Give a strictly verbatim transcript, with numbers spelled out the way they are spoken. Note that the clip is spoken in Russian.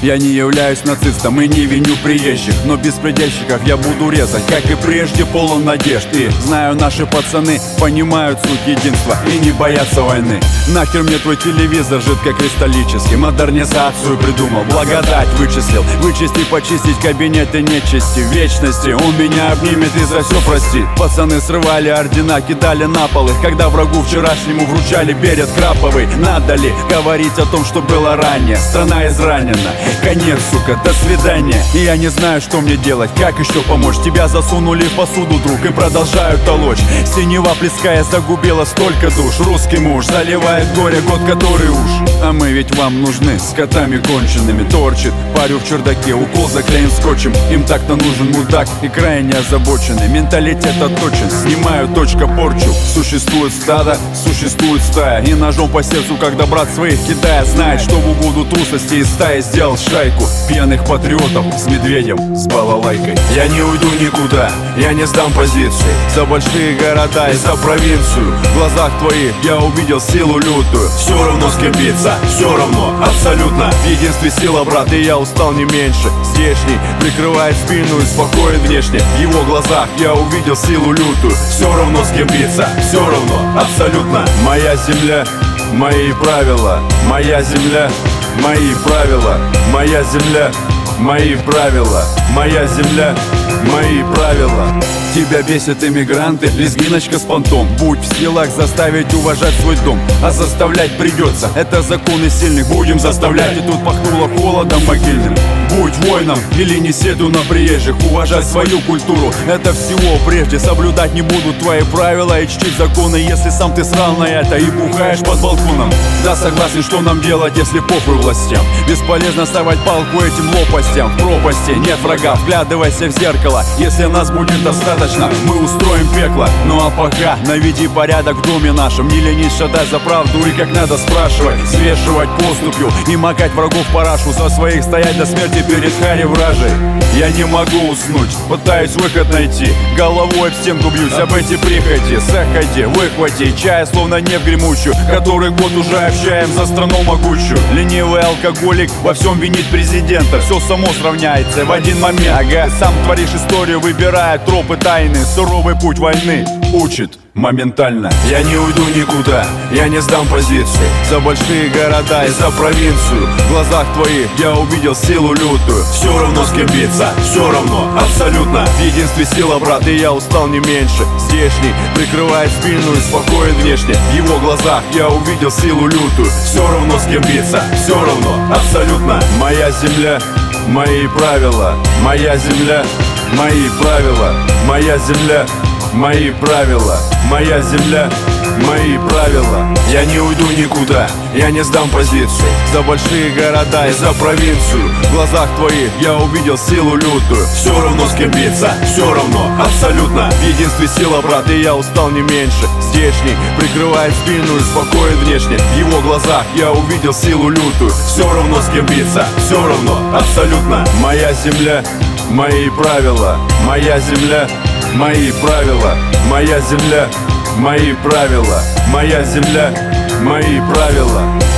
Я не являюсь нацистом и не виню приезжих, но беспредельщиков я буду резать, как и прежде, полон надежд. И знаю, наши пацаны понимают суть единства и не боятся войны. Нахер мне твой телевизор жидкокристаллический, модернизацию придумал, благодать вычислил. Вычистить, почистить кабинеты нечисти в вечности. Он меня обнимет и за все простит. Пацаны срывали ордена, кидали на пол их, когда врагу вчерашнему вручали берет краповый. Надо ли говорить о том, что было ранее? Страна изранена, конец, сука, до свидания. И я не знаю, что мне делать, как еще помочь. Тебя засунули в посуду, друг, и продолжают толочь. Синева плеская загубила столько душ. Русский муж заливает горе, год который уж. А мы ведь вам нужны, с котами конченными. Торчит парю в чердаке, укол заклеен скотчем. Им так-то нужен мудак и крайне озабоченный. Менталитет отточен, снимаю точка порчу. Существует стадо, существует стая. И ножом по сердцу, когда брат своих кидает, знает, что в угоду трусости из стаи сделал шайку пьяных патриотов с медведем, с балалайкой. Я не уйду никуда, я не сдам позицию. За большие города и за провинцию. В глазах твоих я увидел силу лютую. Все равно с кем биться, все равно, абсолютно. В единстве сила, брат, и я устал не меньше. Здешний прикрывает спину и спокоен внешне. В его глазах я увидел силу лютую. Все равно с кем биться, все равно, абсолютно. Моя земля, мои правила, моя земля, мои правила, моя земля, мои правила, моя земля, мои правила. Тебя бесят иммигранты, лезгиночка с понтом. Будь в силах заставить уважать свой дом. А заставлять придется, это законы сильных. Будем заставлять, и тут пахнуло холодом могильным. Будь воином или не седу на приезжих. Уважать свою культуру, это всего прежде. Соблюдать не будут твои правила и чтить законы, если сам ты срал на это и бухаешь под балконом. Да, согласен, что нам делать, если похуй властям. Бесполезно ставить палку этим лопастям. В пропасти нет врага, вглядывайся в зеркало. Если нас будет достаточно, мы устроим пекло. Ну а пока наведи порядок в доме нашем. Не ленись шатать за правду и как надо спрашивать. Свешивать поступью и макать врагов парашу. За своих стоять до смерти перед хари вражей. Я не могу уснуть, пытаюсь выход найти. Головой об стенку бьюсь, об эти прихоти. Заходи, выхвати чая, словно не в гремучую. Который год уже общаем за страну могучую. Ленивый алкоголик во всем винит президента. Все само сравняется в один момент. Ага, сам творишь историю, выбирая тропы тайны. Суровый путь войны учит моментально. Я не уйду никуда, я не сдам позицию. За большие города и за провинцию. В глазах твоих я увидел силу лютую. Все равно с кем биться, все равно, абсолютно. В единстве сила, брат, и я устал не меньше. Здешний прикрывает спину и спокоен внешне. В его глазах я увидел силу лютую. Все равно с кем биться, все равно, абсолютно. Моя земля, мои правила, моя земля, мои правила, моя земля, мои правила, моя земля, мои правила. Я не уйду никуда, я не сдам позицию. За большие города и за провинцию. В глазах твоих я увидел силу лютую. Все равно с кем биться, все равно, абсолютно. В единстве сила, брат, и я устал не меньше. Здешний прикрывает спину и спокоен внешне. В его глазах я увидел силу лютую. Все равно с кем биться, все равно, абсолютно. Моя земля, мои правила, моя земля, мои правила, моя земля, мои правила, моя земля, мои правила.